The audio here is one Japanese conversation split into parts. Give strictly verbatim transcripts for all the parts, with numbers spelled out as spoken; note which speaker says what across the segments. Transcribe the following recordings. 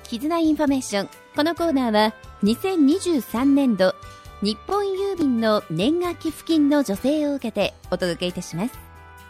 Speaker 1: 絆インフォメーション。このコーナーはにせんにじゅうさんねんど日本郵便の年賀寄付金の助成を受けてお届けいたします。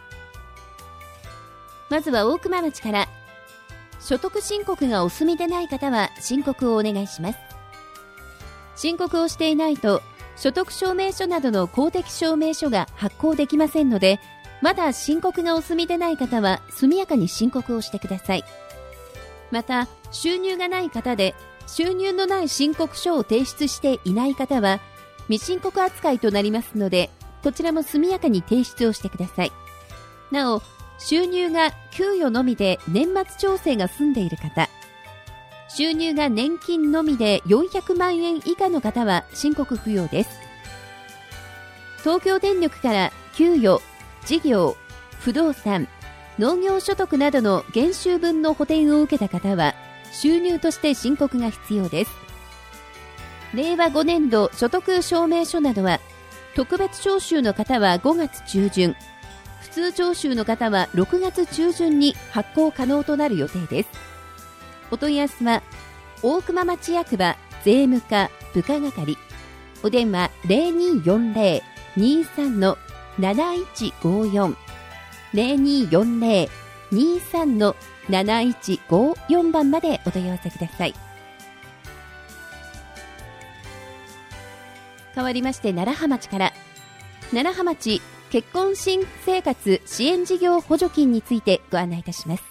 Speaker 1: まずは大熊町から。所得申告がお済みでない方は申告をお願いします。申告をしていないと所得証明書などの公的証明書が発行できませんので、まだ申告がお済みでない方は速やかに申告をしてください。また、収入がない方で収入のない申告書を提出していない方は未申告扱いとなりますので、こちらも速やかに提出をしてください。なお、収入が給与のみで年末調整が済んでいる方、収入が年金のみでよんひゃくまんえん以下の方は申告不要です。東京電力から給与、事業、不動産、農業所得などの減収分の補填を受けた方は収入として申告が必要です。れいわごねんど所得証明書などは特別徴収の方はごがつちゅうじゅん、普通徴収の方はろくがつちゅうじゅんに発行可能となる予定です。お問い合わせは大熊町役場税務課部下係、お電話 ゼロにーよんゼロ にーさん なないちごよん ゼロにーよんゼロ にーさん なないちごよん 番までお問い合わせください。変わりまして楢葉町から。楢葉町結婚新生活支援事業補助金についてご案内いたします。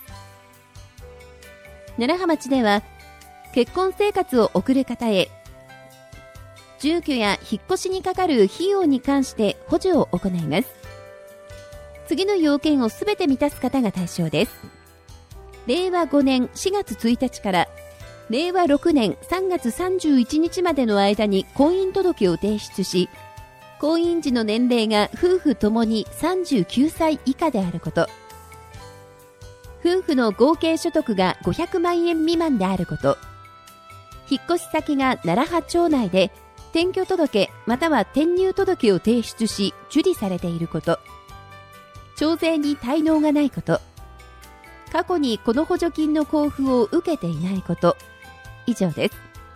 Speaker 1: 楢葉町では結婚生活を送る方へ住居や引っ越しにかかる費用に関して補助を行います。次の要件をすべて満たす方が対象です。れいわごねんしがつついたちかられいわろくねんさんがつさんじゅういちにちまでの間に婚姻届を提出し、婚姻時の年齢が夫婦ともにさんじゅうきゅうさい以下であること、夫婦の合計所得がごひゃくまんえん未満であること、引っ越し先が楢葉町内で転居届または転入届を提出し受理されていること、徴税に滞納がないこと、過去にこの補助金の交付を受けていないこと、以上です。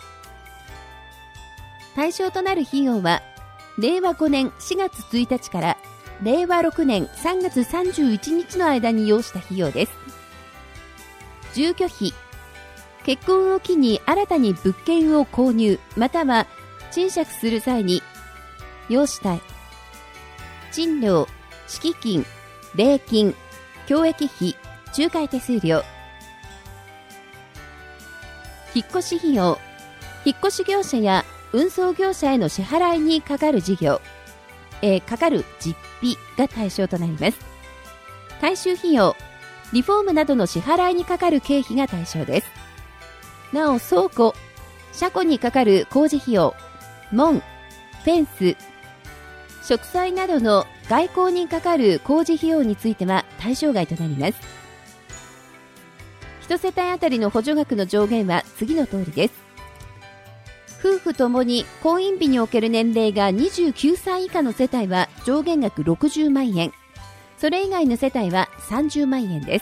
Speaker 1: 対象となる費用はれいわごねんしがつついたちかられいわろくねんさんがつさんじゅういちにちの間に要した費用です。住居費、結婚を機に新たに物件を購入または賃借する際に要した賃料、敷金、礼金、教育費、仲介手数料。引っ越し費用、引っ越し業者や運送業者への支払いにかかる事業、えー、かかる実費が対象となります。改修費用、リフォームなどの支払いにかかる経費が対象です。なお、倉庫、車庫にかかる工事費用、門、フェンス、植栽などの外交にかかる工事費用については対象外となります。一世帯あたりの補助額の上限は次の通りです。夫婦ともに婚姻日における年齢がにじゅうきゅうさい以下の世帯は上限額ろくじゅうまんえん、それ以外の世帯はさんじゅうまんえんです。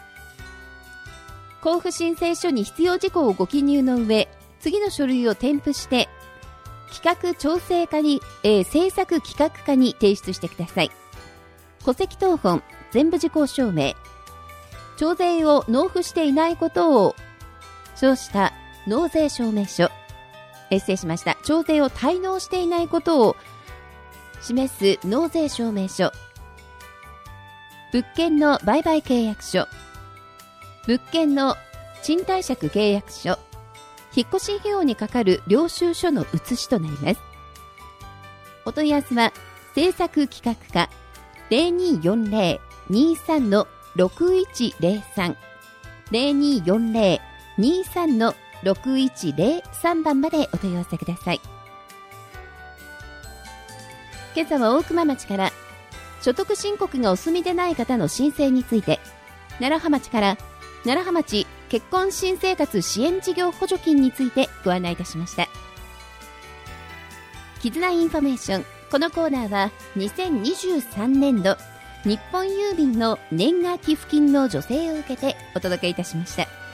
Speaker 1: 交付申請書に必要事項をご記入の上、次の書類を添付して企画調整課に、えー、政策企画課に提出してください。戸籍謄本、全部事項証明、徴税を納付していないことを証した納税証明書、え失礼しました。徴税を滞納していないことを示す納税証明書、物件の売買契約書、物件の賃貸借契約書、引っ越し費用にかかる領収書の写しとなります。お問い合わせは政策企画課 ゼロにーよんゼロ にーさん ろくいちゼロさん ゼロにーよんゼロ にーさん ろくいちゼロさん 番までお問い合わせください。今朝は大熊町から所得申告がお済みでない方の申請について、楢葉町から楢葉町結婚新生活支援事業補助金についてご案内いたしました。絆インフォメーション、このコーナーはにせんにじゅうさんねんど日本郵便の年賀寄付金の助成を受けてお届けいたしました。